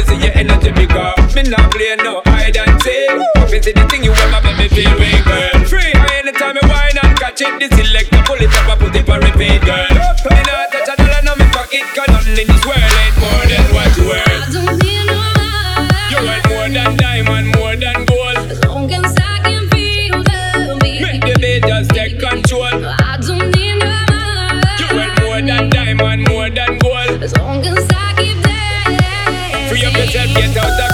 see your energy because me not play no hide and seek. If it's the thing you ever make me feel way, girl. Free anytime you whine and catch it. This selector pull it up and put it for repeat, girl. Me not touch a dollar now me pocket, cause nothing in this world ain't more than what you worth. I don't need no money. You want more than diamond, more than gold. As long as I can feel the beat. Make the beat just take control. I don't need no money. You want more than diamond, more than gold. As long as I keep dancing. Free up yourself, get out of